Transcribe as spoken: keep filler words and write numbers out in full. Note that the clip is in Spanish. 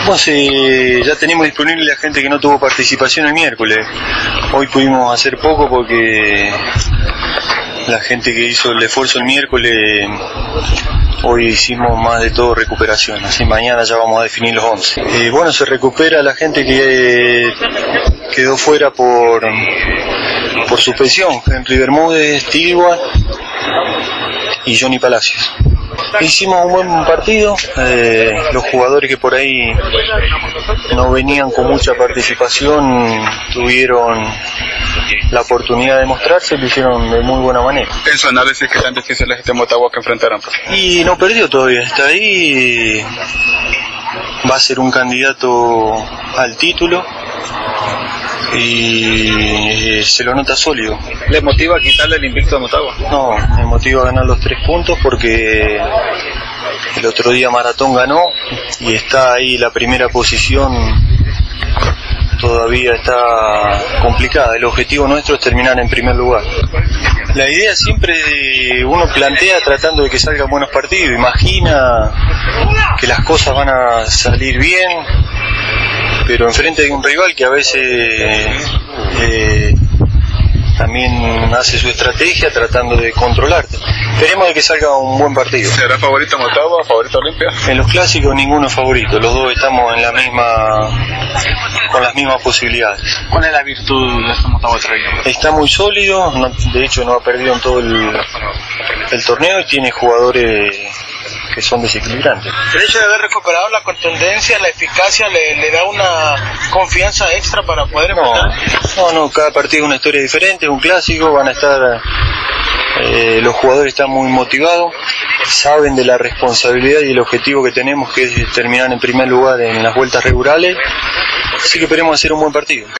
Tenemos, eh, ya tenemos disponible la gente que no tuvo participación el miércoles. Hoy pudimos hacer poco porque la gente que hizo el esfuerzo el miércoles, hoy hicimos más de todo recuperación, así mañana ya vamos a definir los once. Eh, bueno, se recupera la gente que eh, quedó fuera por, por suspensión, Henry Bermúdez, Tigua y Johnny Palacios. Hicimos un buen partido, eh, los jugadores que por ahí no venían con mucha participación tuvieron la oportunidad de mostrarse, lo hicieron de muy buena manera. En su análisis, ¿qué tan difícil es este Motagua que enfrentaron? Y no perdió todavía, está ahí, va a ser un candidato al título y se lo nota sólido. ¿Le motiva a quitarle el invicto a Motagua? No, me motiva a ganar los tres puntos porque el otro día Maratón ganó y está ahí la primera posición, todavía está complicada. El objetivo nuestro es terminar en primer lugar. La idea siempre uno plantea tratando de que salgan buenos partidos, imagina que las cosas van a salir bien, pero enfrente de un rival que a veces eh, también hace su estrategia tratando de controlarte. Esperemos de que salga un buen partido. ¿Será favorito Motagua, favorito Olimpia? En los clásicos ninguno es favorito, los dos estamos en la misma, con las mismas posibilidades. ¿Cuál es la virtud de este Motagua traído? Está muy sólido, no, de hecho no ha perdido en todo el, el torneo y tiene jugadores que son desequilibrantes. El hecho de haber recuperado la contundencia, la eficacia, le, le da una confianza extra para poder enfrentar. No, no, no, cada partido es una historia diferente, es un clásico, van a estar, eh, los jugadores están muy motivados, saben de la responsabilidad y el objetivo que tenemos, que es terminar en primer lugar en las vueltas regulares, así que esperemos hacer un buen partido.